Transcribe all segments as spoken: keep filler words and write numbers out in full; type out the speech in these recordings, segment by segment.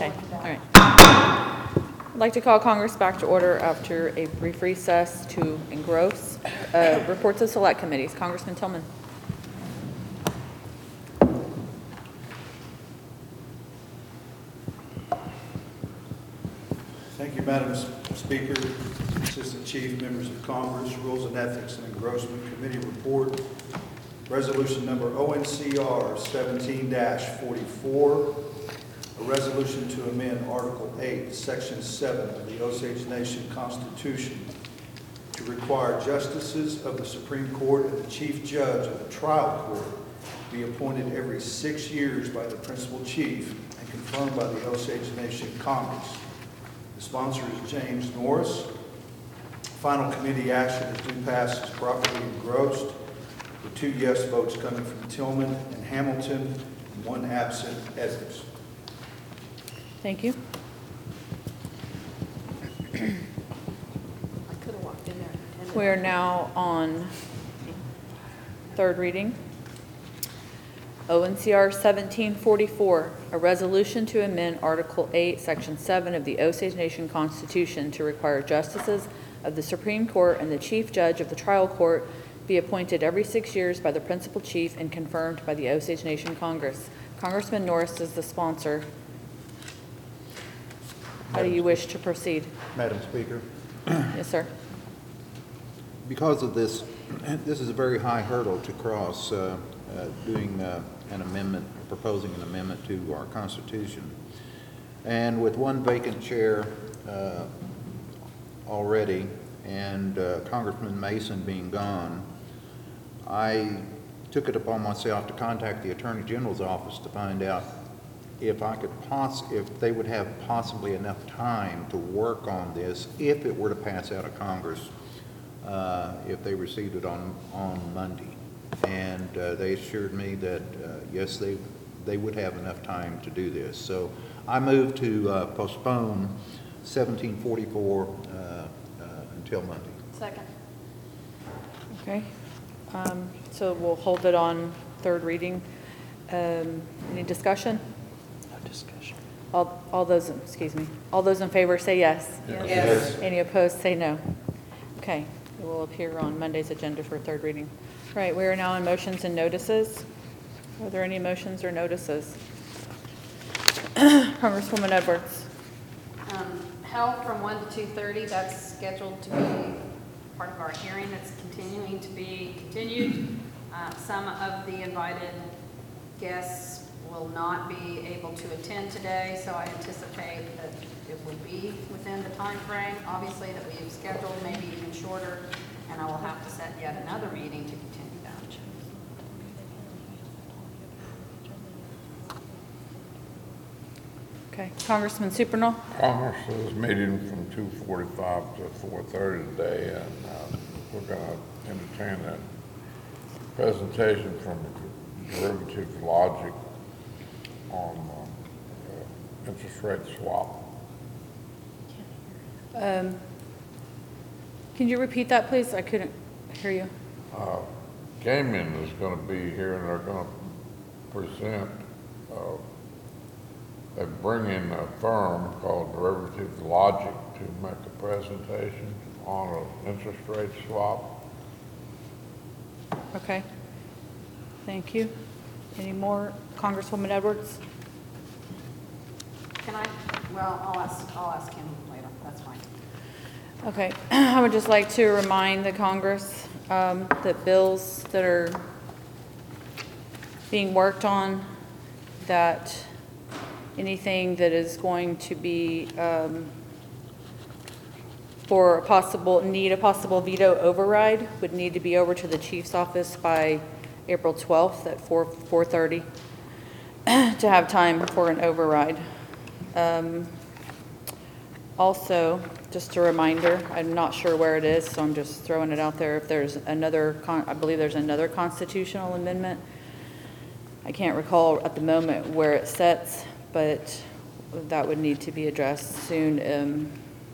Okay, all right. I'd like to call Congress back to order after a brief recess to engross uh, reports of select committees. Congressman Tillman. Thank you, Madam Speaker, Assistant Chief, members of Congress, Rules and Ethics and Engrossment Committee report. Resolution number O N C R seventeen forty-four, a resolution to amend Article eight, Section seven of the Osage Nation Constitution to require justices of the Supreme Court and the Chief Judge of the Trial Court be appointed every six years by the Principal Chief and confirmed by the Osage Nation Congress. The sponsor is James Norris. Final committee action is due pass is properly engrossed, with two yes votes coming from Tillman and Hamilton, and one absent, Edwards. Thank you. I could have walked in there. and attended. We are now on third reading. O N C R seventeen forty-four, a resolution to amend Article eight, Section seven of the Osage Nation Constitution to require justices of the Supreme Court and the Chief Judge of the Trial Court be appointed every six years by the Principal Chief and confirmed by the Osage Nation Congress. Congressman Norris is the sponsor. How do you wish to proceed? Madam Speaker, Yes, sir. because of this, this is a very high hurdle to cross, uh, uh, doing uh, an amendment, proposing an amendment to our Constitution. And with one vacant chair uh, already, and uh, Congressman Mason being gone, I took it upon myself to contact the Attorney General's office to find out if I could poss if they would have possibly enough time to work on this if it were to pass out of Congress, uh, if they received it on on Monday. And uh, they assured me that uh, yes, they they would have enough time to do this. So I moved to uh, postpone seventeen forty-four uh, uh, until Monday. Second. Okay. Um, so we'll hold it on third reading. Um, any discussion? No discussion. All, all those, excuse me, all those in favor say yes. Yes. Yes. Any opposed say no. Okay, it will appear on Monday's agenda for third reading. All right, we are now on motions and notices. Are there any motions or notices? Congresswoman Edwards. Um, Held from one to two thirty, that's scheduled to be part of our hearing that's continuing to be continued. Uh, Some of the invited guests will not be able to attend today, so I anticipate that it will be within the time frame, obviously, that we have scheduled, maybe even shorter, and I will have to set yet another meeting to continue that. Okay, Congressman Supernall. Congress is meeting from two forty-five to four thirty today, and uh, we're going to entertain a presentation from Derivative Logic on uh, uh, interest rate swap. Um, can you repeat that, please? I couldn't hear you. Uh, Gaming is going to be here, and they're going to present, uh, they bring in a firm called Derivative Logic to make a presentation on an interest rate swap. Okay. Thank you. Any more? Congresswoman Edwards? Can I, well, I'll ask, I'll ask him later, that's fine. Okay. I would just like to remind the Congress um, that bills that are being worked on, that anything that is going to be um, for a possible, need a possible veto override would need to be over to the chief's office by April twelfth at four thirty to have time for an override. Um, also, just a reminder, I'm not sure where it is, so I'm just throwing it out there. If there's another, con I believe there's another constitutional amendment. I can't recall at the moment where it sets, but that would need to be addressed soon um,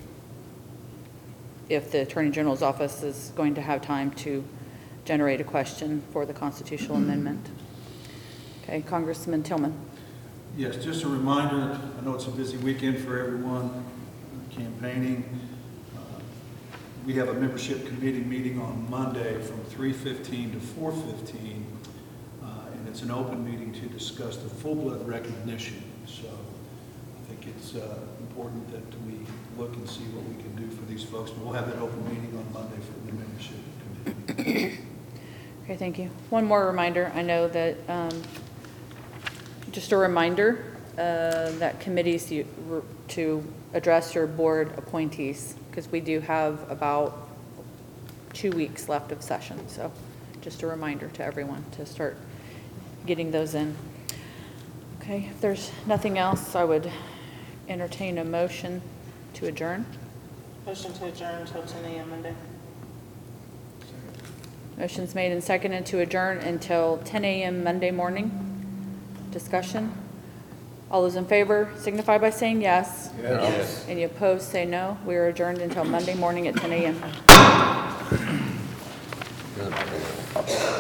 if the Attorney General's office is going to have time to generate a question for the constitutional amendment. Okay, Congressman Tillman. Yes, just a reminder, I know it's a busy weekend for everyone campaigning. Uh, We have a membership committee meeting on Monday from three fifteen to four fifteen, uh, and it's an open meeting to discuss the full blood recognition. So I think it's uh, important that we look and see what we can do for these folks. But we'll have that open meeting on Monday for the membership committee. Okay, thank you. One more reminder, I know that, um, just a reminder, uh, that committees you, to address your board appointees, because we do have about two weeks left of session, so just a reminder to everyone to start getting those in. Okay, if there's nothing else, I would entertain a motion to adjourn. Motion to adjourn until ten a.m. Monday. Motion's made and seconded to adjourn until ten a.m. Monday morning. Discussion? All those in favor signify by saying yes. Yes. Any opposed, say no. We are adjourned until Monday morning at ten a.m. Good.